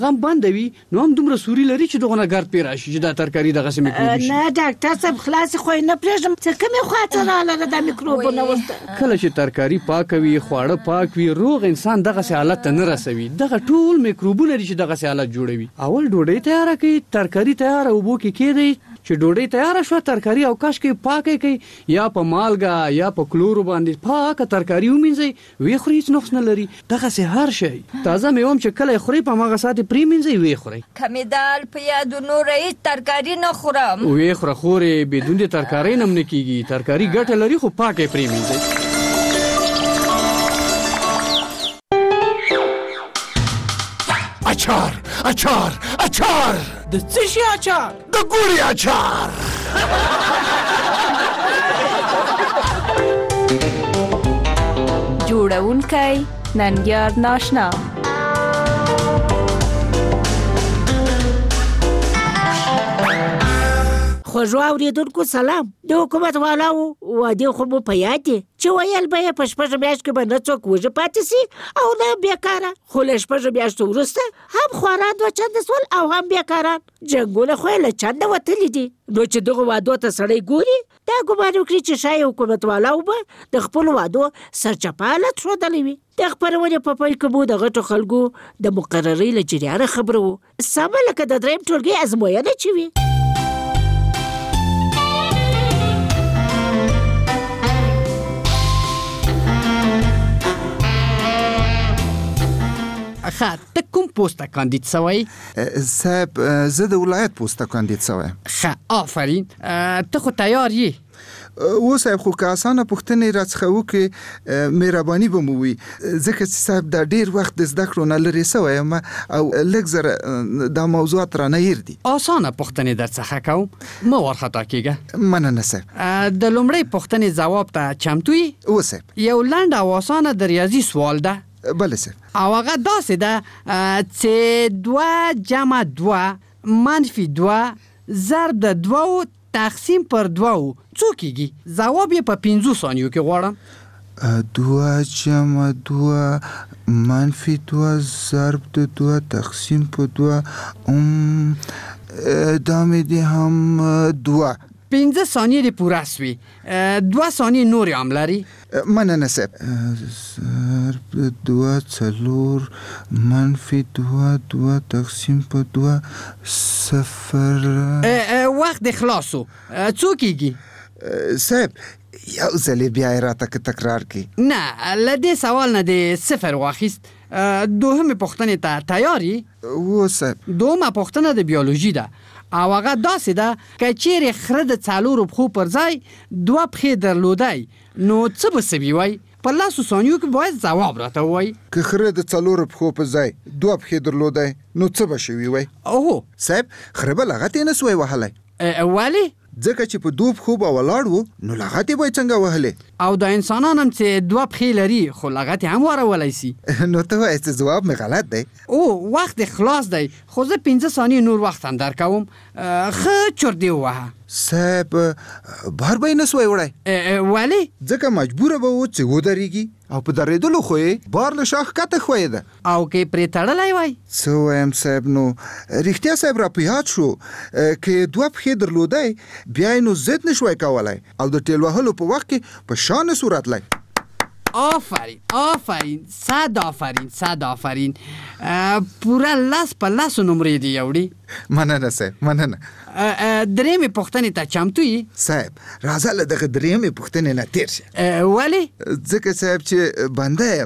غم بندوي نو هم دومره سوري لري چې دغه ګرد پې راشي چې دا ترکاري دغسې میکروبي شي. نه ډاکټر صاحب خلاصې خو یې نه پرېږدم څه کومې خواته راغله دا میکروبونه ورته. کله چې ترکاري پاکه وي خواړه پاک وي روغ انسان دغسې حالت ته نه رسوي. دغه ټول میکروبونه دي چې دغسې حالت جوړوي. اول ډوډۍ تیاره کوي ترکاري تیاره اوبو کې کېدی چې ډوډۍ تیاره شوه ترکاري او کاش کې پاکه کوي یا په مالګه یا په کلورو باندې پاکه ترکاري ومینځئ ویې خورئ هېڅ نقص نه لري. دغسې هر شی تازه میوه هم چې کله یې خورئ په هماغه ساعت یې پرېمینځئ ویې خورئ. کمې دال په یادو نوره هېڅ ترکاري نه خورم. ویې خوره خورې بدون د ترکارۍ نه هم نه کېږي. ترکاري ګټه لري خو پاکه یې پرېمینځئ. اچار اچار اچار. د څه شي اچار؟ د ګوړې اچار. جوړونکی ننګیار ناشنا. خوږو اورېدونکو سلام. د حکومت والاو وعدې خو مو په یاد دي چې ویل به یې په شپږو میاشتو کې به نه څوک وږي پاتې سي او نه بېکاره. خو له شپږو میاشتو وروسته هم خواران دوه چنده سول او هم بېکاران. جنګونه خو یې له چنده وتلي دي. نو چې دغو وعدو ته سړی ګوري دا ګمان وکړي چې ښایي حکومت والاو به د خپلو وعدو سرچپه حالت ښودلی وي. د خپرونې په پیل کې مو د غټو خلکو د مقررۍ له جریانه خبره وو سمه لکه د درېیم ټولګي ازموینه چې وي. ښه ته کوم پوسته کاندید سوی؟ صاحب زه د ولایت پوسته کاندید سوی. ښه آفرین ته خو تیار یې؟ و صاحب خو که اسانه پوښتنې راڅخه وکړې مهرباني به مو وي ځکه چې صاحب دا ډېر وخت د زده کړو نه لرې سوی یم او لږ زره دا موضوعات رانه هیر دي. اسانه پوښتنې درڅخه کوم مه وارخطا کېږه. مننه صاحب. د لومړۍ پوښتنې ځواب ته چمتو یې؟ و صاحب. یو لنډ او اسانه د ریاضي سوال ده. بله صاحب. او هغه داسې ده چې 2 جمع 2 منفي 2 ضرب د 2 تقسیم پر 2 څو کېږي؟ ځواب یې په 5 ثانیو کې غواړم. 2 جمع 2 منفي 2 ضرب د 2 تقسیم په 2 دا مې دې هم 2 15 ثانیې دې پوره سوي. 2 ثانیې نورې هم لري. مننه صاحب. ضرب 2 4 منفي 2 2 تقسیم په 2 صفر. وخت دې خلاص شو. څو کېږي؟ صاحب یو ځلې بیا یې راته که تکرار کړي. نه له دې سوال نه دې صفر واخیست. دوهمې پوښتنې ته تیار یې؟ و صاحب. دوهمه پوښتنه د بیولوژي ده او هغه داسې ده که چیرې خره د 4 پښو پر ځای 2 پښې درلودی نو څه به سوي وای؟ په 10 ثانیو کې باید ځواب راته ووایي. که خره د 4 پښو په ځای 2 پښې درلودی نو څه به شوي وای؟ اوهو صاحب خره به لغت یې نه سوی وهلی. ولې؟ ځکه چې په 2 پښو به ولاړ و نو لغت یې به یې څنګه وهلی؟ او د انسانان هم چې 2 پښې لري خو لغت یې هم وارولی سي. نو ته وایې چې ځواب مې غلط دی. او وخت دې خلاص دی خو زه 15 ثانیې نور وخت هم درکوم. ښه چور دې ووهه. صاحب بار به یې نه سوی وړی. ولې؟ ځکه مجبوره به و چې ودرېږي او په درېدلو خو یې بار له شا ښکته ښویېده. او که پرې تړلی وای؟ څه ووایم صاحب نو رښتیا صاحب را په یاد شو که 2 پښې درلودی بیا یې نو ضد نه شوی کولی او د ټېل وهلو په وخت کې په شا نه سو راتلی. آفرین آفرین 100 آفرین 100 آفرین. پوره 10 په 10 نمرې دې یوړي. مننه صاحب مننه. درېیمې پوښتنې ته چمتو یې؟ صاحب راځه له دغه درېیمې پوښتنې نه تېر شه. ولې؟ ځکه صاحب چې بنده یم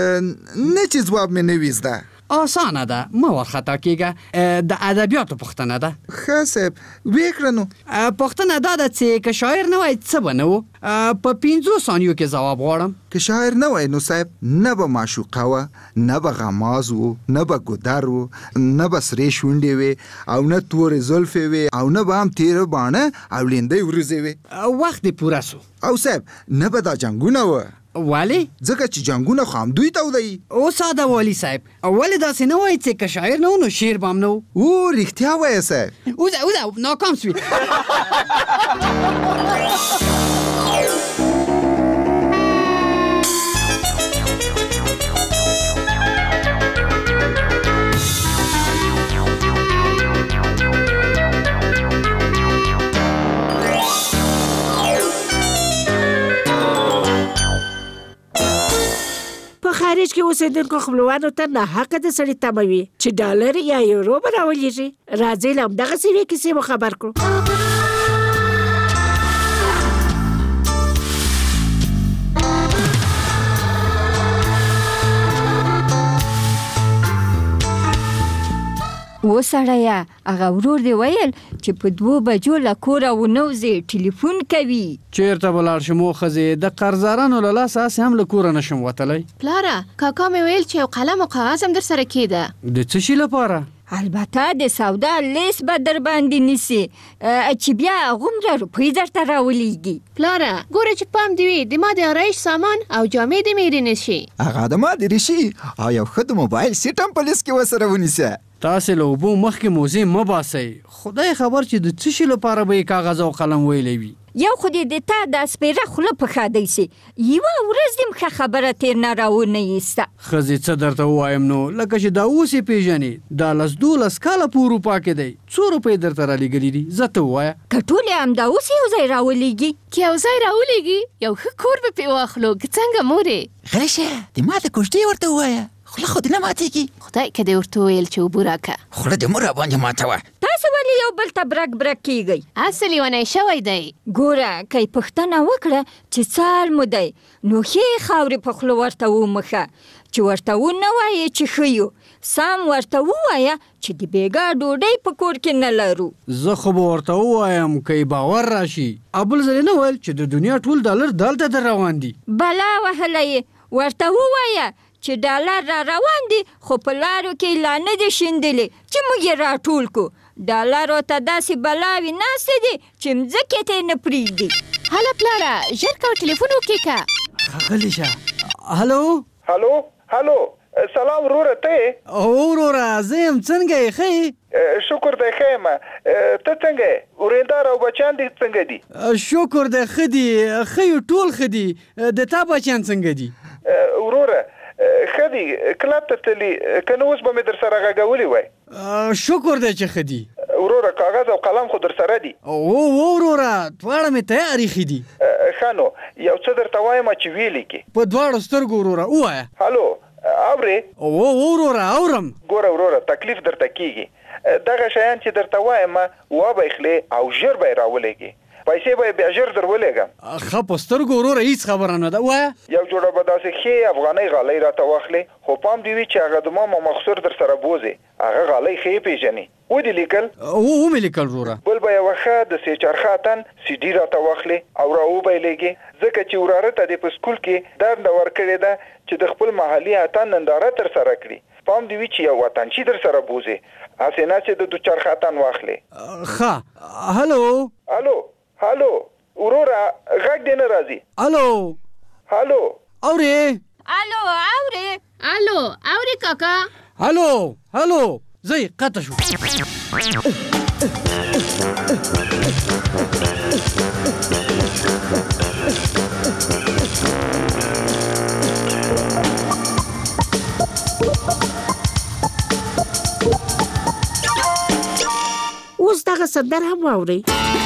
نه چې ځواب مې نه وي زده. آسانه ده مه وارخطا کېږه. د ادبیاتو پوښتنه ده. ښه صاحب ویې کړه نو. پوښتنه دا ده چې که شاعر نه وای څه به نه و؟ په 15 ثانیو کې ځواب غواړم. که شاعر نه وای نو صاحب نه به معشوقه وه نه به غماز و نه به ګودر و نه به سرې شونډې وې او نه تورې زلفې وې او نه به هم تیره باڼه او لیندۍ ورځې وې. وخت دې پوره سو. او صاحب نه به دا جنګونه وه. ولې؟ ځکه چې جنګونه خو همدوی تودوي. او ساده والي صاحب ولې داسې نه وایي چې که شاعر نه و نو شعر به هم نه و؟ او رښتیا وایه صاحب. اوزه ناکام سوي. دیش کې اوسېدونکو خپلوانو ته ناحقه د سړي تمه وي چې ډالر یا یورو به راولېږي. راځئ له همدغسې یوې کیسې مو خبر کړو. و سړیه هغه ورور دی ویل چې په 2 بجو له کوره ونوځې ټلیفون کوي. چیرته به لاړ شم ښځې؟ د قرضدارانو له لاسه هسې هم له کوره نشم وتلی. پلاره کاکا مې ویل چې یو قلم او کاغذ هم در سره کېده. د څه شي لپاره؟ البته د سودا لیست به در باندې نیسي چې بیا هغومره روپۍ درته راولېږي. پلاره ګوره چې پام دې وي د ما د آرایش سامان او جامې دې مې رینې شي. هغه د ما د ریشي او یو ښه د موبایل سیټ هم په لیست کې ورسره ونیسه. تاسې له اوبو مخکې موزې مه باسئ. خدای خبر چې د څه شي لپاره به یې کاغذ او قلم ویلی وي. یو خو دې د تا د سپېره خوله په ښه دی سي. یوه ورځ دې ښه خبره تېر نه راونه ایسته. ښځې څه درته ووایم نو لکه چې دا اوس یې پېژنې دا 10-12 کاله په اروپا کې دی. څو روپۍ درته رالیږلي دي؟ زه ته ووایه. که ټول یې همدا اوس یو ځای راولېږي. که یو ځای راولېږي یو ښه کور به پرې واخلو. که څنګه مورې؟ غلی شه د ما د کوژدې ورته ووایه. خوله خو دې نه ماتېږي. خدای که دې ورته وویل چې اوبه راکړه. خوله دې مه راباندې ماتوه. تاسو ولې یو بل ته برک برک کېږئ؟ اصل لیونی شوی دی. ګوره که یې پوښتنه وکړه چې څه حال مو دی نو ښې خاورې په خوله ورته ومښه. چې ورته ونه وایې چې ښه یو سم ورته ووایه چې د بېګا ډوډۍ په کور کې نه لرو. زه خو به ورته ووایم که یې باور راشي. بل ځل یې نه ویل چې د دنیا ټول ډالر دلته در روان دي. بلا وهله یې ورته ووایه چې ډالر را روان دي خو په لارو کې لا نه دي شیندلې چې موږ یې راټول کړو. ډالرو ته داسې بلاوې ناستې دي چې مځکې ته یې نه پرېږدي. هله پلاره ژر کوه ټلیفون وکښېږه. ښاغلې شه. هلو هلو سلام وروره ته؟ او وروره زه یم. څنګه یې ښه یې؟ شکر دی ښه یم. ته څنګه یې؟ ورېندار او بچیان دې څنګه دي؟ شکر دی ښه دي. ښه یو ټول ښه دي. د تا بچیان څنګه دي؟ وروره ښه دي. کلب ته تللي که نه اوس به مې در سره غږولي وای. شکر دی چې ښه دي. وروره کاغذ او قلم خو در سره دي؟ وروره دواړه مې تیار ایښي دي. ښه نو یو څه درته وایم چې ویلې کې په دواړو سترګو وروره ووایه. هلو اورې؟ وروره اورم. ګوره وروره تکلیف درته کېږي. دغه شیان چې درته وایم وبه یې خلې او ژر به یې راولېږي. پیسې به یې بیا ژر در ولېږم. ښه په سترګو وروره هېڅ خبره نه ده. ووایه. یو جوړه به داسې ښې افغانۍ غالۍ راته واخلې خو پام دې وي چې هغه د ما مخصور در سره بوځې. هغه غالۍ ښې پېژنې. ودې لیکل؟ ومې لیکل وروره. بل به یوه ښه د سې چرخه اتن CD راته واخلې او راوبیلېږې ځکه چې وراره ته دې په سکول کې دنده ورکړې ده چې د خپل محلي اتن ننداره تر سره کړي. پام دې وي چې یو وطنچي در سره بوځې هسې نه چې د چرخه اتن واخلې. ښه. هلو وروره غږ دې نه راځي. هلو اورې؟ الو اورې کاکا؟ هلو زه قطع شو. اوس دغه سندره هم واورئ.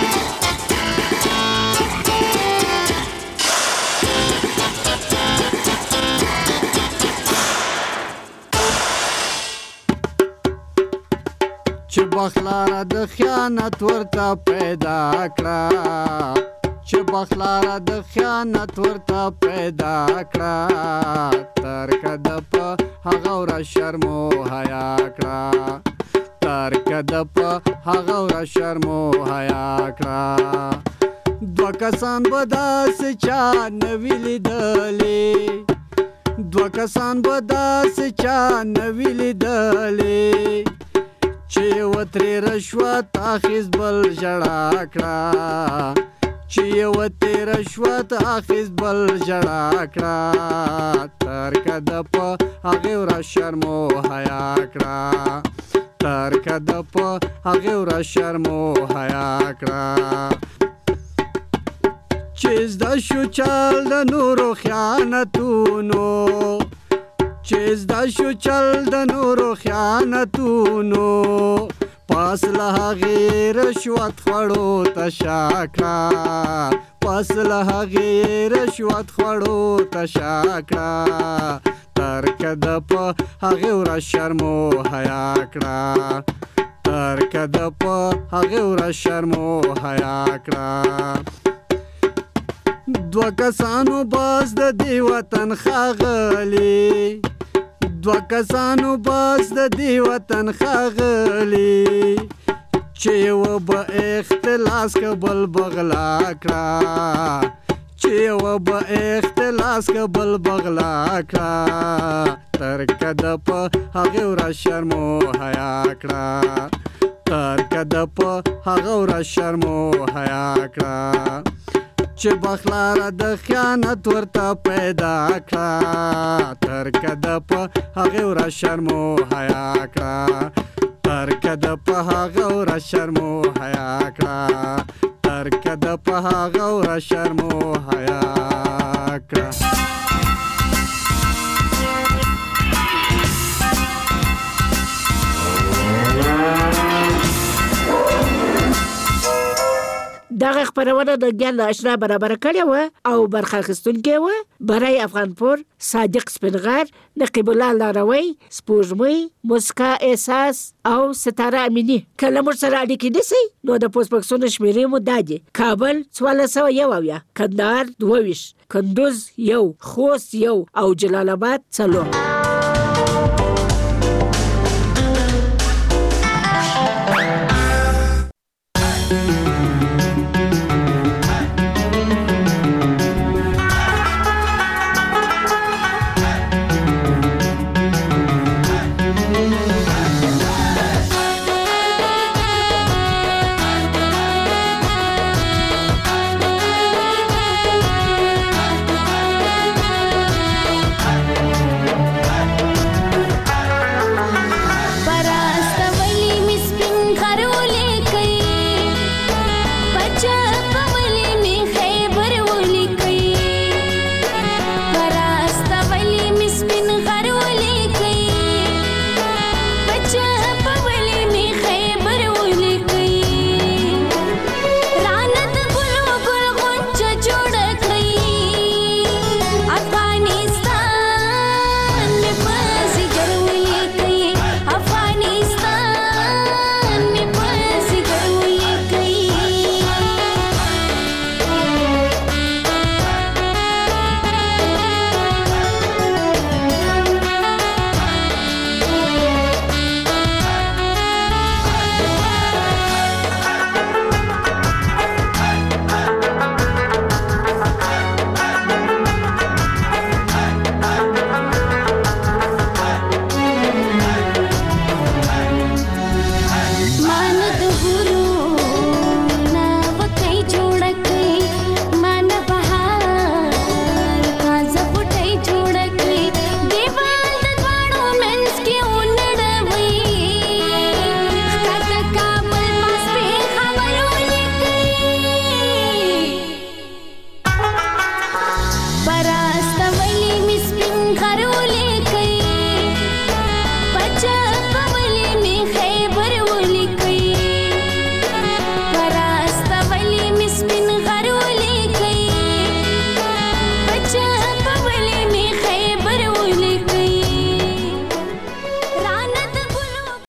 چې بخلاره د خیانت ورته پیدا کړه. چې بخلاره د خیانت ورته پیدا کړه. ترکه د په هغه ورځ شرم و حیا کړه. ترکه د په هغه ورځ شرم و حیا کړه. دوه کسان به داسې چا نه وي لیدلي. دوه کسان به داسې چا نه وي لیدلي چې یوه ترې رشوت اخیست بل ژړا کړه. چې یوه ترې رشوت اخیست بل ژړا کړه. ترکه د په هغې ورځ شرم و حیا کړه. ترکه د په هغې ورځ شرم و حیا کړه. چې زده شو چل د نورو خیانتونو. چې زده شو چل د نورو خیانتونو. پاس له هغې رشوت خوړو ته شا کړه. پاس له هغې رشوت خوړو ته شا کړه. ترکده په هغې ورځ شرم و حیا کړه ترکده په هغې ورځ شرم و حیا کړه دوه کسانو باز د دې وطن ښاغلي دوه کسانو باز د دې وطن ښاغلي چې یوه به اختلاس که بل بغلا کړه چې یوه به اختلاس که بل بغلا کړه ترکده په هغې ورځ شرم و حیا کړه ترکده په هغه ورځ شرم و حیا کړه چې بخلاره د خیانت ورته پیدا کړه ترکده په هغې ورځ شرم و حیا کړه ترکده په هغه ورځ شرم و حیا کړه ترکده په هغه ورځ شرم و حیا کړه دغه خپرونه د ګیان د اشنا برابر کړې وه او برخه اخیستونکې وه برای افغانپور صادق سپینغر نقیب الله لاروی سپوږمۍ مسکا احساس او ستاره امینی که له موږ سره اړیکې نیسئ نو د پوسټ بکسونو شمېرې مو دا دي کابل 1401 کندهار 22 کندوز 1 خوست 1 او جلال آباد 4